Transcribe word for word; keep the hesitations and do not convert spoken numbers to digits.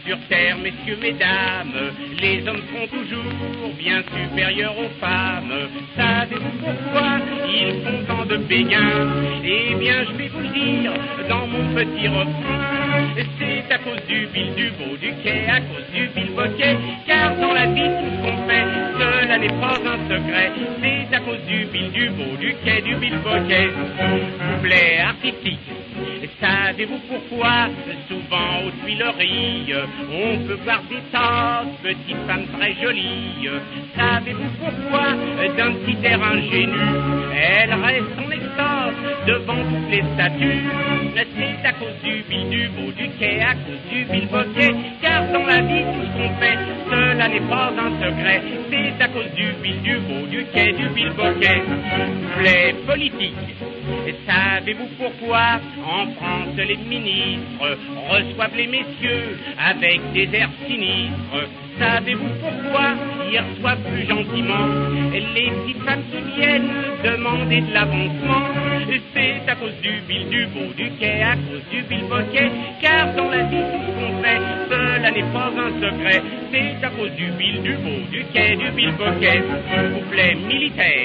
Sur terre, messieurs, mesdames, les hommes sont toujours bien supérieurs aux femmes. Savez-vous pourquoi ils font tant de béguins? Eh bien, je vais vous le dire dans mon petit refrain. C'est à cause du bil, du beau, du quai, à cause du bilboquet. Car dans la vie, tout ce qu'on fait, cela n'est pas un secret. C'est à cause du bil, du beau, du quai, du bilboquet. Couplet artistique. Savez-vous pourquoi, souvent aux Tuileries, on peut voir des tas de petites femmes très jolies? Savez-vous pourquoi, d'un petit air ingénu, elles restent en extase devant toutes les statues? C'est à cause du bil, du beau, du quai, à cause du bilboquet. Car dans la vie, tout ce qu'on fait, cela n'est pas un secret. C'est à cause du bil, du beau, du quai, du bilboquet. Les politiques. Savez-vous pourquoi en France les ministres reçoivent les messieurs avec des airs sinistres? Savez-vous pourquoi ils reçoivent plus gentiment les petites femmes qui viennent demander de l'avancement? C'est à cause du bil, du beau, du quai, à cause du bilboquet. Car dans la vie tout ce qu'on fait, cela n'est pas un secret. C'est à cause du bil, du beau, du quai, du bilboquet. Couplet militaire.